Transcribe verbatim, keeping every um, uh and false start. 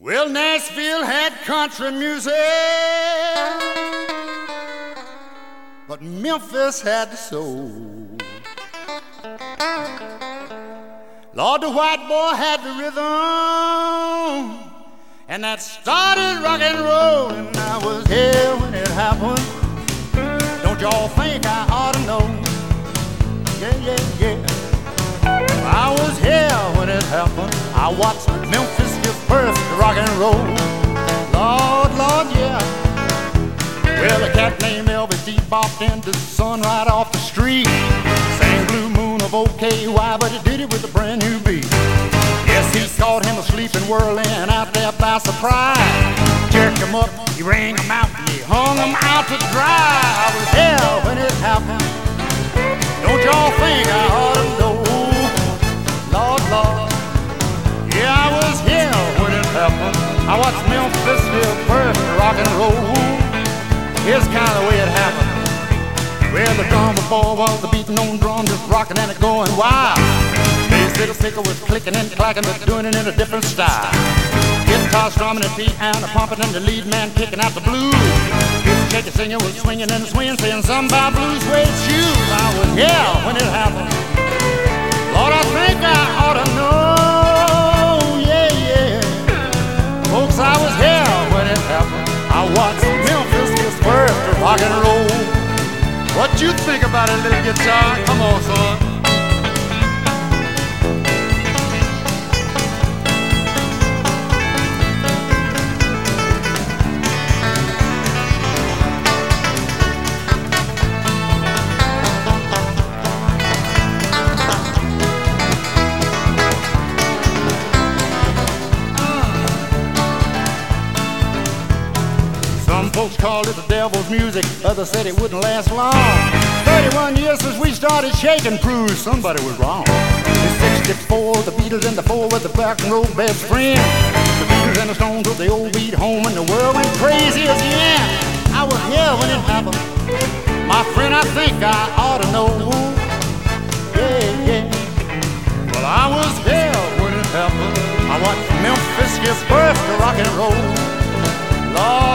Well, Nashville had country music, but Memphis had the soul. Lord, the white boy had the rhythm, and that started rock and roll. And I was here when it happened. Don't y'all think I ought to know? Yeah, yeah, yeah. I was here when it happened. I watched Memphis give birth to rock and roll. Lord, Lord, yeah. Well, a cat named Elvis D bopped into the sun right off the street. Sang Blue Moon of O K Y, but he did it with a brand new beat. Yes, he caught him asleep and whirling out there by surprise. Jerked him up, he rang him out, and he hung him out to dry. I was here when it happened. Don't y'all think I ought to know? Lord, Lord, yeah, I was here when it happened. I watched Memphis give birth to rock and roll. Here's kind of the way it happened. Well, the drummer boy was the beating on drum, just rocking and it going wild. Bass little sticker was clicking and clacking, but doing it in a different style. Guitar strumming and piano pumping, and the lead man kicking out the blues. This shaky singer was swinging and swinging, saying something about blues suede shoes. I was here when it happened. Lord, I think I ought to know, yeah, yeah. Folks, I was here when it happened. I watched Memphis give birth to rock and roll. What you think about a little guitar? Come on, son. Folks called it the devil's music, others said it wouldn't last long. thirty-one years since we started shaking proves somebody was wrong. In sixty-four, the Beatles and the Four were the rock and roll best friends. The Beatles and the Stones with the old beat home, and the world went crazy again. I was here when it happened. My friend, I think I ought to know. Yeah, yeah. Well, I was here when it happened. I watched Memphis give birth to rock and roll. Lord,